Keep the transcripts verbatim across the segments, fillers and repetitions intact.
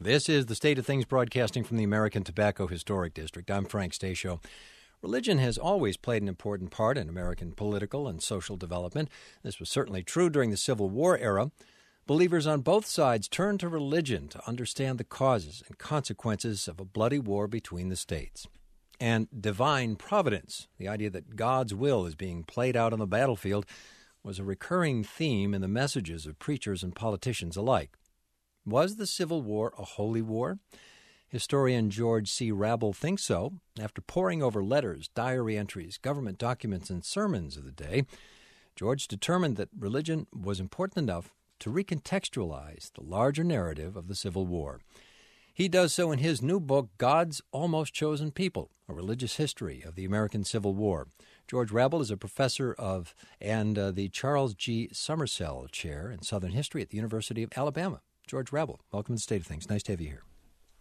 This is the State of Things broadcasting from the American Tobacco Historic District. I'm Frank Stasio. Religion has always played an important part in American political and social development. This was certainly true during the Civil War era. Believers on both sides turned to religion to understand the causes and consequences of a bloody war between the states. And divine providence, the idea that God's will is being played out on the battlefield, was a recurring theme in the messages of preachers and politicians alike. Was the Civil War a holy war? Historian George C. Rabble thinks so. After poring over letters, diary entries, government documents, and sermons of the day, George determined that religion was important enough to recontextualize the larger narrative of the Civil War. He does so in his new book, God's Almost Chosen People, A Religious History of the American Civil War. George Rabble is a professor of and uh, the Charles G. Summersell Chair in Southern History at the University of Alabama. George Rabble, welcome to the State of Things. Nice to have you here.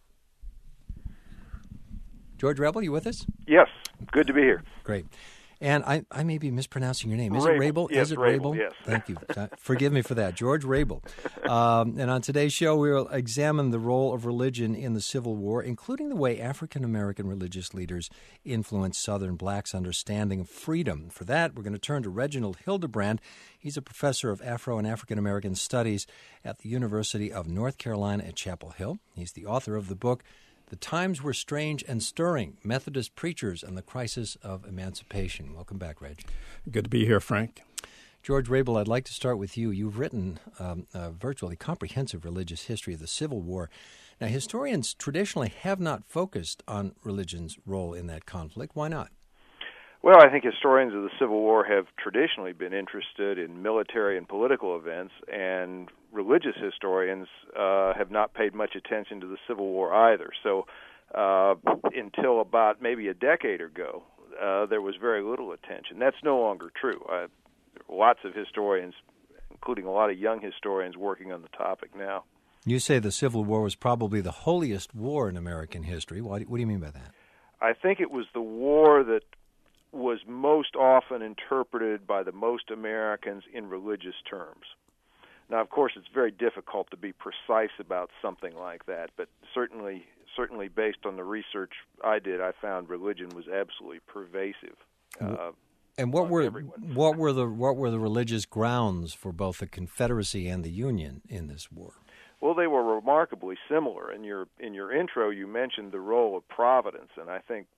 George Rabble, you with us? Yes, good to be here. Great. And I, I may be mispronouncing your name. Is Rabel. it Rabel? Yes, Is it Rabel, Rabel? yes. Thank you. Uh, Forgive me for that. George Rabel. Um, and on today's show, we will examine the role of religion in the Civil War, including the way African-American religious leaders influenced Southern blacks' understanding of freedom. For that, we're going to turn to Reginald Hildebrand. He's a professor of Afro- and African-American Studies at the University of North Carolina at Chapel Hill. He's the author of the book, The Times Were Strange and Stirring, Methodist Preachers and the Crisis of Emancipation. Welcome back, Reg. Good to be here, Frank. George Rabel, I'd like to start with you. You've written um, a virtually comprehensive religious history of the Civil War. Now, historians traditionally have not focused on religion's role in that conflict. Why not? Well, I think historians of the Civil War have traditionally been interested in military and political events, and religious historians uh, have not paid much attention to the Civil War either. So uh, until about maybe a decade ago, uh, there was very little attention. That's no longer true. Uh, lots of historians, including a lot of young historians, working on the topic now. You say the Civil War was probably the holiest war in American history. What do you mean by that? I think it was the war that was most often interpreted by the most Americans in religious terms. Now, of course, it's very difficult to be precise about something like that, but certainly, certainly based on the research I did, I found religion was absolutely pervasive. Uh, and what were everyone. what were the what were the religious grounds for both the Confederacy and the Union in this war? Well, they were remarkably similar. In your in your intro, you mentioned the role of providence, and I think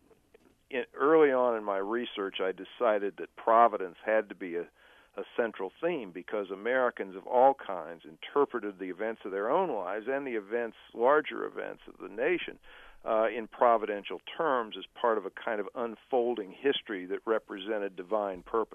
in, early on in my research, I decided that providence had to be a a central theme because Americans of all kinds interpreted the events of their own lives and the events, larger events of the nation, uh, in providential terms as part of a kind of unfolding history that represented divine purpose.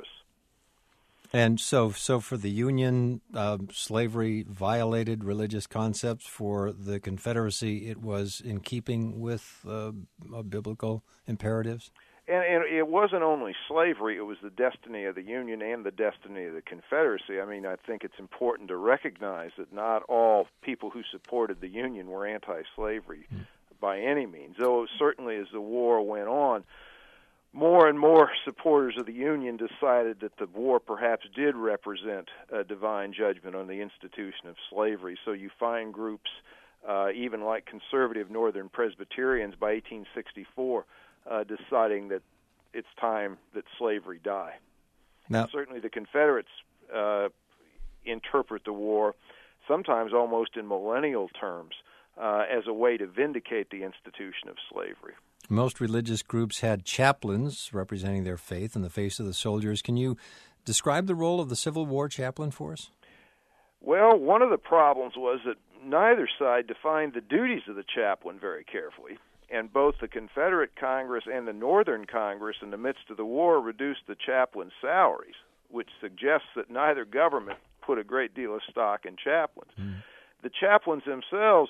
And so, so for the Union, uh, slavery violated religious concepts. For the Confederacy, it was in keeping with uh, biblical imperatives? And, and it wasn't only slavery, it was the destiny of the Union and the destiny of the Confederacy. I mean, I think it's important to recognize that not all people who supported the Union were anti-slavery mm. by any means, though certainly as the war went on, more and more supporters of the Union decided that the war perhaps did represent a divine judgment on the institution of slavery. So you find groups, uh, even like conservative Northern Presbyterians by eighteen sixty-four, Uh, deciding that it's time that slavery die. Now, certainly the Confederates uh, interpret the war, sometimes almost in millennial terms, uh, as a way to vindicate the institution of slavery. Most religious groups had chaplains representing their faith in the face of the soldiers. Can you describe the role of the Civil War chaplain for us? Well, one of the problems was that neither side defined the duties of the chaplain very carefully. And both the Confederate Congress and the Northern Congress in the midst of the war reduced the chaplains' salaries, which suggests that neither government put a great deal of stock in chaplains. Mm. The chaplains themselves,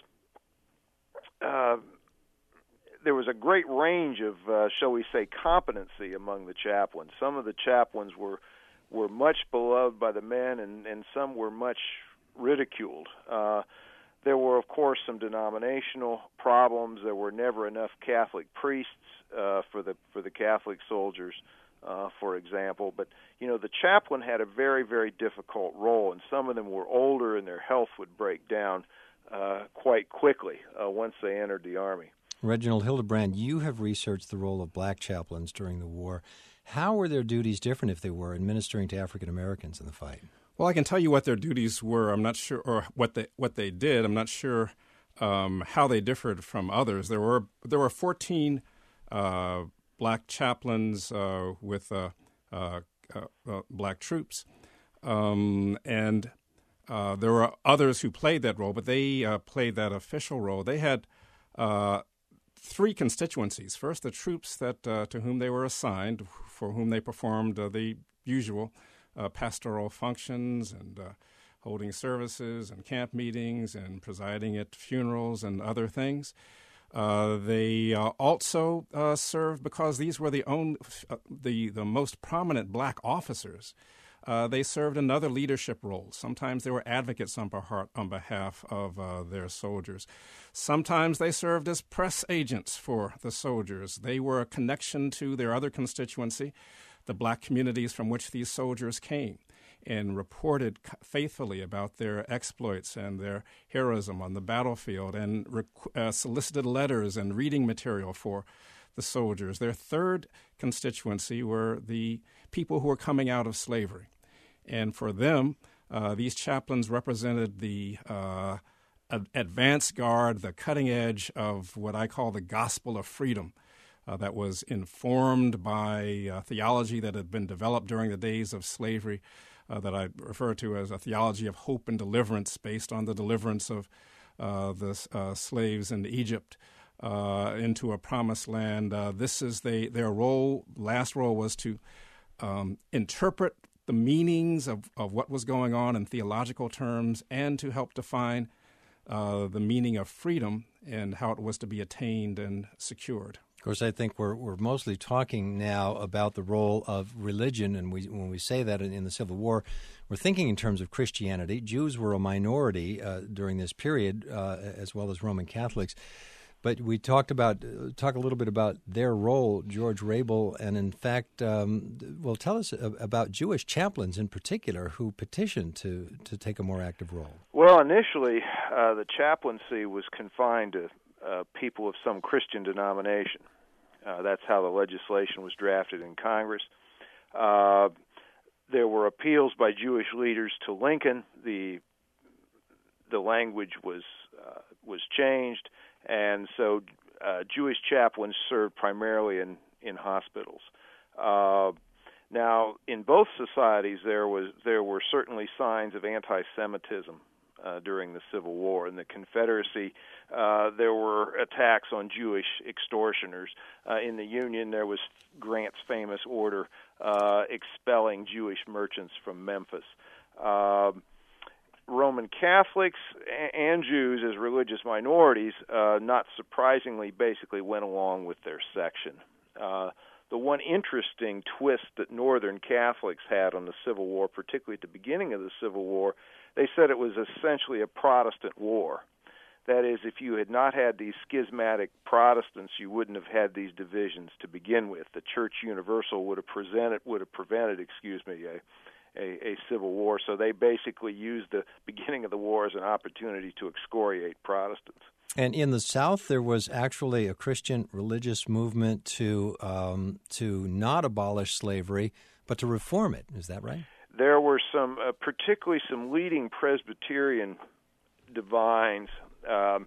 uh, there was a great range of, uh, shall we say, competency among the chaplains. Some of the chaplains were were much beloved by the men, and, and some were much ridiculed. Uh, There were, of course, some denominational problems. There were never enough Catholic priests uh, for the for the Catholic soldiers, uh, for example. But, you know, the chaplain had a very, very difficult role, and some of them were older and their health would break down uh, quite quickly uh, once they entered the Army. Reginald Hildebrand, you have researched the role of black chaplains during the war. How were their duties different, if they were, administering to African Americans in the fight? Well, I can tell you what their duties were. I'm not sure, or what they what they did. I'm not sure um, how they differed from others. There were there were fourteen uh, black chaplains uh, with uh, uh, uh, uh, black troops, um, and uh, there were others who played that role, but they uh, played that official role. They had uh, three constituencies. First, the troops that uh, to whom they were assigned, for whom they performed uh, the usual Uh, pastoral functions and uh, holding services and camp meetings and presiding at funerals and other things. Uh, they uh, also uh, served, because these were the own uh, the the most prominent black officers. Uh, they served in other leadership roles. Sometimes they were advocates on behalf, on behalf of uh, their soldiers. Sometimes they served as press agents for the soldiers. They were a connection to their other constituency, the black communities from which these soldiers came, and reported faithfully about their exploits and their heroism on the battlefield, and rec- uh, solicited letters and reading material for the soldiers. Their third constituency were the people who were coming out of slavery. And for them, uh, these chaplains represented the uh, ad- advance guard, the cutting edge of what I call the gospel of freedom. Uh, that was informed by uh, theology that had been developed during the days of slavery, uh, that I refer to as a theology of hope and deliverance, based on the deliverance of uh, the uh, slaves in Egypt uh, into a promised land. Uh, this is they, their role. Last role was to um, interpret the meanings of, of what was going on in theological terms, and to help define uh, the meaning of freedom and how it was to be attained and secured. Of course, I think we're we're mostly talking now about the role of religion, and we when we say that in, in the Civil War, we're thinking in terms of Christianity. Jews were a minority uh, during this period, uh, as well as Roman Catholics. But we talked about uh, talk a little bit about their role, George Rabel, and in fact, um, well, tell us about Jewish chaplains in particular who petitioned to to take a more active role. Well, initially, uh, the chaplaincy was confined to uh, people of some Christian denomination. Uh, that's how the legislation was drafted in Congress. Uh, there were appeals by Jewish leaders to Lincoln. The the language was uh, was changed, and so uh, Jewish chaplains served primarily in in hospitals. Uh, now, in both societies, there was there were certainly signs of anti-Semitism uh, during the Civil War. In the Confederacy, uh, there were attacks on Jewish extortioners. Uh, in the Union, there was Grant's famous order uh, expelling Jewish merchants from Memphis. Uh, Roman Catholics and Jews as religious minorities, uh, not surprisingly, basically went along with their section. Uh, the one interesting twist that Northern Catholics had on the Civil War, particularly at the beginning of the Civil War, they said it was essentially a Protestant war. That is, if you had not had these schismatic Protestants, you wouldn't have had these divisions to begin with. The Church Universal would have presented, would have prevented, excuse me, a A, a civil war, so they basically used the beginning of the war as an opportunity to excoriate Protestants. And in the South, there was actually a Christian religious movement to um, to not abolish slavery, but to reform it. Is that right? There were some, uh, particularly some leading Presbyterian divines um,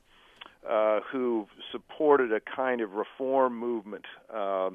uh, who supported a kind of reform movement. Uh,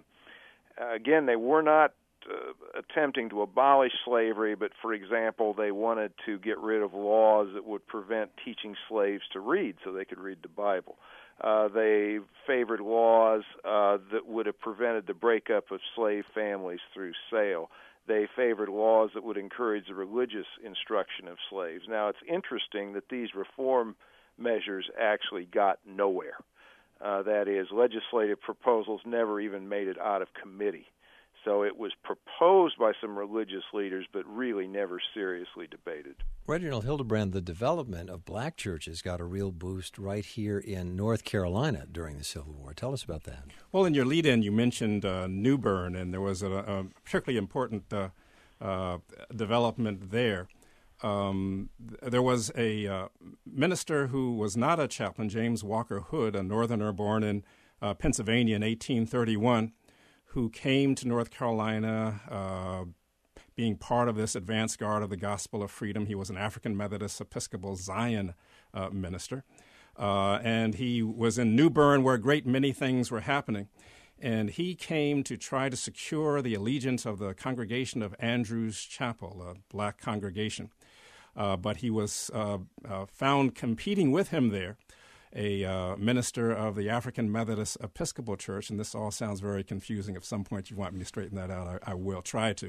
again, they were not Uh, attempting to abolish slavery, but, for example, they wanted to get rid of laws that would prevent teaching slaves to read so they could read the Bible. Uh, they favored laws uh, that would have prevented the breakup of slave families through sale. They favored laws that would encourage the religious instruction of slaves. Now, it's interesting that these reform measures actually got nowhere. Uh, that is, legislative proposals never even made it out of committee. So it was proposed by some religious leaders, but really never seriously debated. Reginald Hildebrand, the development of black churches got a real boost right here in North Carolina during the Civil War. Tell us about that. Well, in your lead-in, you mentioned uh, New Bern, and there was a, a particularly important uh, uh, development there. Um, th- there was a uh, minister who was not a chaplain, James Walker Hood, a northerner born in uh, Pennsylvania in eighteen thirty-one, who came to North Carolina uh, being part of this advance guard of the Gospel of Freedom. He was an African Methodist Episcopal Zion uh, minister. Uh, and he was in New Bern, where a great many things were happening. And he came to try to secure the allegiance of the congregation of Andrew's Chapel, a black congregation. Uh, but he was uh, uh, found competing with him there, a uh, minister of the African Methodist Episcopal Church. And this all sounds very confusing. If some point you want me to straighten that out, I, I will try to.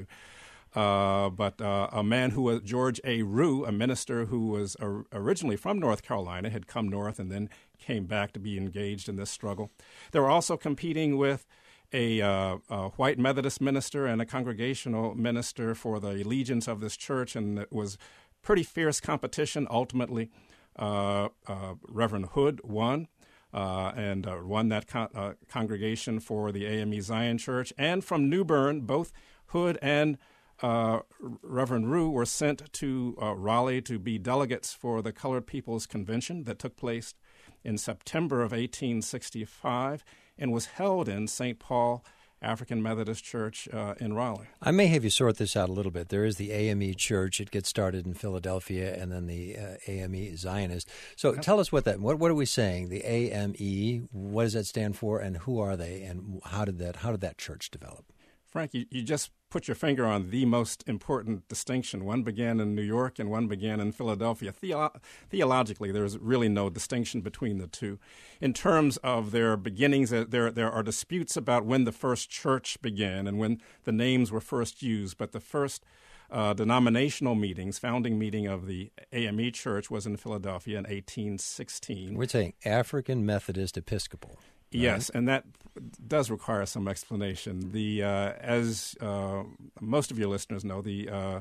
Uh, but uh, a man who was George A. Rue, a minister who was or, originally from North Carolina, had come north and then came back to be engaged in this struggle. They were also competing with a, uh, a white Methodist minister and a congregational minister for the allegiance of this church, and it was pretty fierce competition. Ultimately, uh, uh, Reverend Hood won. Uh, and uh, won that con- uh, congregation for the A M E Zion Church. And from New Bern, both Hood and Uh, Reverend Rue were sent to uh, Raleigh to be delegates for the Colored People's Convention that took place in September of eighteen sixty-five and was held in Saint Paul African Methodist Church uh, in Raleigh. I may have you sort this out a little bit. There is the A M E Church. It gets started in Philadelphia, and then the uh, A M E Zionist. So okay. Tell us what that, what, what are we saying? The A M E, what does that stand for, and who are they, and how did that, how did that church develop? Frank, you, you just put your finger on the most important distinction. One began in New York and one began in Philadelphia. Theo- theologically, there's really no distinction between the two. In terms of their beginnings, there, there are disputes about when the first church began and when the names were first used, but the first uh, denominational meetings, founding meeting of the A M E Church was in Philadelphia in eighteen sixteen. We're saying African Methodist Episcopal. Right. Yes, and that does require some explanation. The uh, as uh, most of your listeners know, the uh,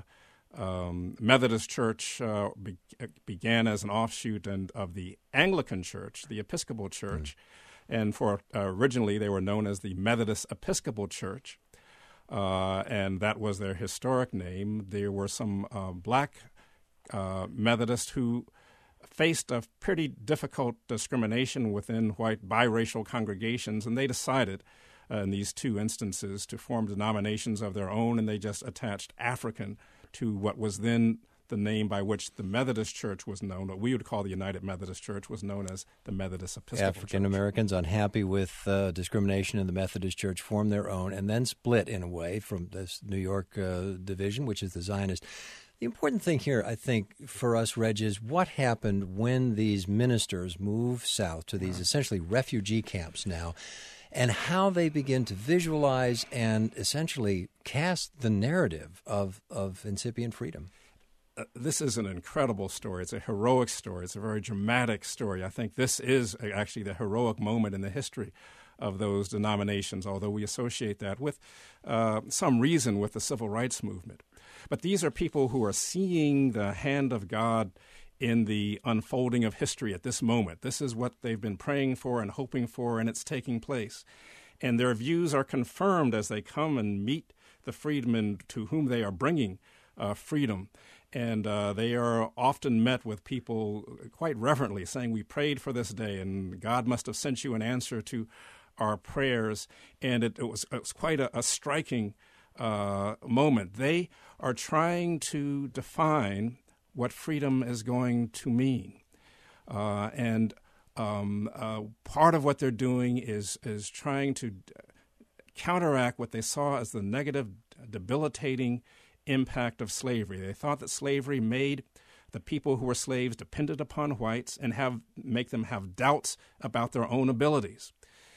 um, Methodist Church uh, be- began as an offshoot and of the Anglican Church, the Episcopal Church, mm. and for uh, originally they were known as the Methodist Episcopal Church, uh, and that was their historic name. There were some uh, black uh, Methodists who faced a pretty difficult discrimination within white biracial congregations, and they decided uh, in these two instances to form denominations of their own, and they just attached African to what was then the name by which the Methodist Church was known, what we would call the United Methodist Church, was known as the Methodist Episcopal Church. African Americans unhappy with uh, discrimination in the Methodist Church formed their own and then split in a way from this New York uh, division, which is the Zionist. The important thing here, I think, for us, Reg, is what happened when these ministers move south to these essentially refugee camps now, and how they begin to visualize and essentially cast the narrative of, of incipient freedom. Uh, this is an incredible story. It's a heroic story. It's a very dramatic story. I think this is actually the heroic moment in the history of those denominations, although we associate that with uh, some reason with the civil rights movement. But these are people who are seeing the hand of God in the unfolding of history at this moment. This is what they've been praying for and hoping for, and it's taking place. And their views are confirmed as they come and meet the freedmen to whom they are bringing uh, freedom. And uh, they are often met with people quite reverently saying, "We prayed for this day, and God must have sent you an answer to our prayers." And it, it, was, it was quite a, a striking uh, moment. They are trying to define what freedom is going to mean. Uh, and um, uh, part of what they're doing is, is trying to counteract what they saw as the negative, debilitating impact of slavery. They thought that slavery made the people who were slaves dependent upon whites and have make them have doubts about their own abilities.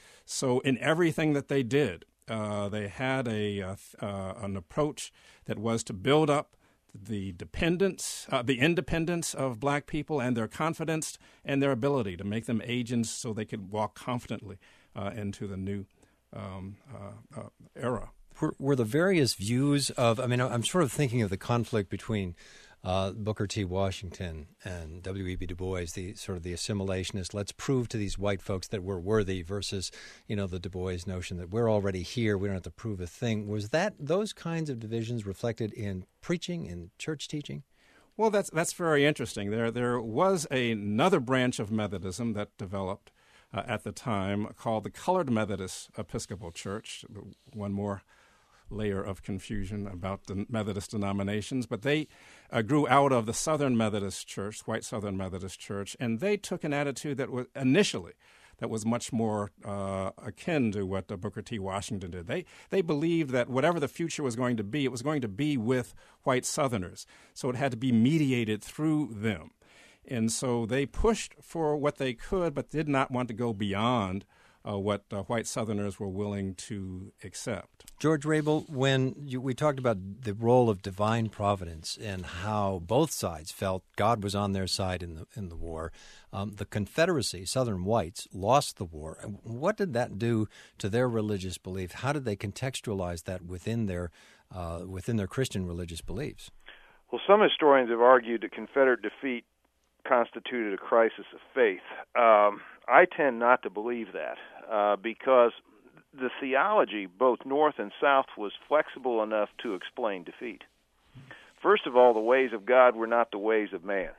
So in everything that they did, uh, they had a uh, uh, an approach that was to build up the dependence, uh, the independence of black people and their confidence and their ability to make them agents so they could walk confidently uh, into the new um, uh, uh, era. Were, were the various views of, I mean, I'm sort of thinking of the conflict between uh, Booker T. Washington and W E B Du Bois, the sort of the assimilationist, let's prove to these white folks that we're worthy versus, you know, the Du Bois notion that we're already here, we don't have to prove a thing. Was that those kinds of divisions reflected in preaching, in church teaching? Well, that's that's very interesting. There there was another branch of Methodism that developed uh, at the time called the Colored Methodist Episcopal Church. One more layer of confusion about the Methodist denominations, but they uh, grew out of the Southern Methodist Church, white Southern Methodist Church, and they took an attitude that was initially that was much more uh, akin to what uh, Booker T. Washington did. They they believed that whatever the future was going to be, it was going to be with white Southerners, so it had to be mediated through them. And so they pushed for what they could, but did not want to go beyond Uh, what uh, white Southerners were willing to accept. George Rabel, when you, we talked about the role of divine providence and how both sides felt God was on their side in the in the war, um, the Confederacy, Southern whites, lost the war. What did that do to their religious belief? How did they contextualize that within their uh, within their Christian religious beliefs? Well, some historians have argued that Confederate defeat constituted a crisis of faith. Um, I tend not to believe that uh, because the theology, both North and South, was flexible enough to explain defeat. First of all, the ways of God were not the ways of man.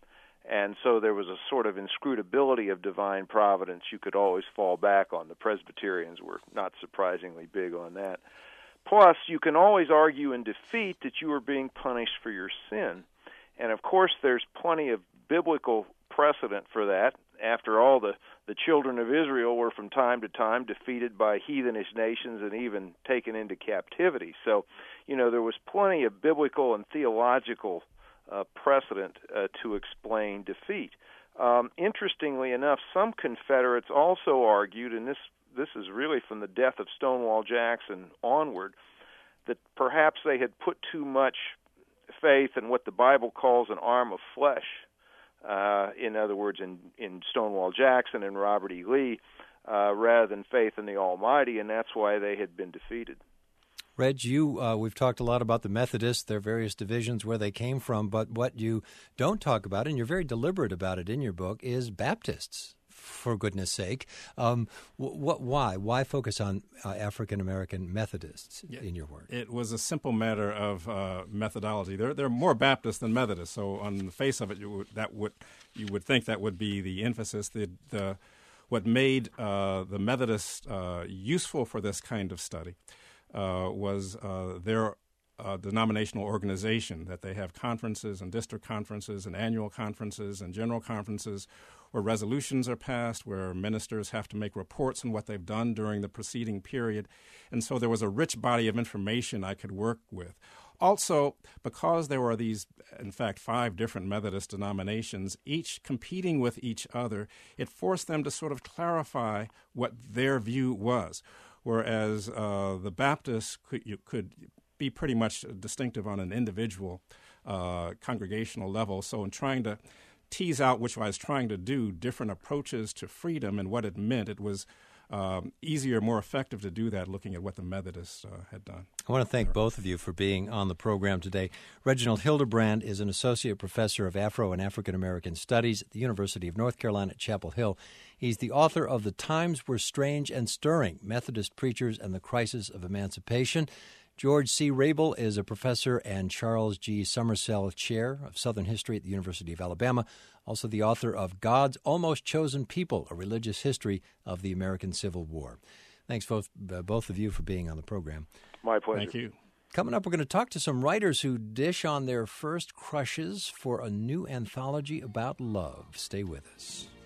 And so there was a sort of inscrutability of divine providence you could always fall back on. The Presbyterians were not surprisingly big on that. Plus, you can always argue in defeat that you are being punished for your sin. And of course, there's plenty of biblical precedent for that. After all, the, the children of Israel were from time to time defeated by heathenish nations and even taken into captivity. So, you know, there was plenty of biblical and theological uh, precedent uh, to explain defeat. Um, interestingly enough, some Confederates also argued, and this, this is really from the death of Stonewall Jackson onward, that perhaps they had put too much faith in what the Bible calls an arm of flesh. Uh, in other words, in, in Stonewall Jackson and Robert E. Lee, uh, rather than faith in the Almighty, and that's why they had been defeated. Reg, you, uh, we've talked a lot about the Methodists, their various divisions, where they came from, but what you don't talk about, and you're very deliberate about it in your book, is Baptists, for goodness sake. Um, what, why? Why focus on uh, African-American Methodists yeah, in your work? It was a simple matter of uh, methodology. There, there are more Baptists than Methodists, so on the face of it, you would, that would you would think that would be the emphasis. The, the what made uh, the Methodists uh, useful for this kind of study uh, was uh, their uh, denominational organization, that they have conferences and district conferences and annual conferences and general conferences where resolutions are passed, where ministers have to make reports on what they've done during the preceding period. And so there was a rich body of information I could work with. Also, because there were these, in fact, five different Methodist denominations, each competing with each other, it forced them to sort of clarify what their view was, whereas uh, the Baptists could, you could be pretty much distinctive on an individual uh, congregational level. So in trying to tease out, which I was trying to do, different approaches to freedom and what it meant, it was um, easier, more effective to do that looking at what the Methodists uh, had done. I want to thank both of you for being on the program today. Reginald Hildebrand is an associate professor of Afro and African American Studies at the University of North Carolina at Chapel Hill. He's the author of The Times Were Strange and Stirring, Methodist Preachers and the Crisis of Emancipation. George C. Rabel is a professor and Charles G. Summersell Chair of Southern History at the University of Alabama, also the author of God's Almost Chosen People, A Religious History of the American Civil War. Thanks, both, uh, both of you, for being on the program. My pleasure. Thank you. Coming up, we're going to talk to some writers who dish on their first crushes for a new anthology about love. Stay with us.